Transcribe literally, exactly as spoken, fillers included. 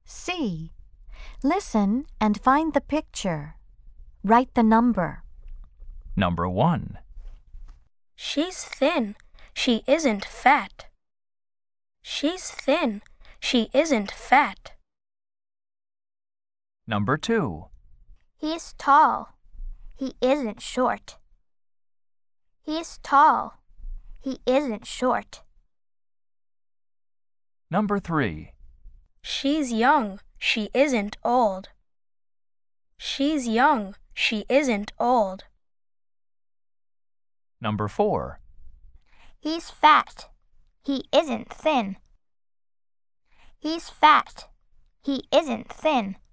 C. Listen and find the picture. Write the number. Number one. She's thin. She isn't fat. She's thin. She isn't fat. Number two. He's tall. He isn't short. He's tall. He isn't short. Number three. She's young. She isn't old. She's young. She isn't old. Number four. He's fat. He isn't thin. He's fat. He isn't thin.